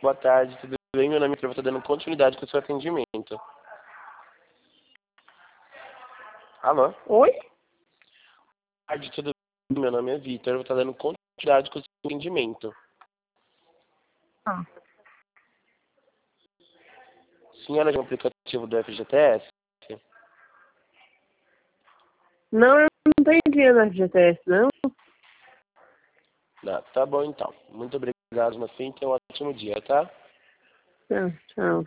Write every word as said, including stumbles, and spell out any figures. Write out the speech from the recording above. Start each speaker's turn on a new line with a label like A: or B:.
A: Boa tarde, tudo bem? Meu nome é Vitor, vou estar dando continuidade com o seu atendimento. Alô?
B: Oi?
A: Boa tarde, tudo bem? Meu nome é Vitor, vou estar dando continuidade com o seu atendimento.
B: Ah.
A: Senhora, de um aplicativo do F G T S?
B: Não, eu não tenho dinheiro na F G T S, não.
A: Não, tá bom então. Muito obrigado, no fim, tenha um ótimo dia, tá?
B: Tchau, tchau.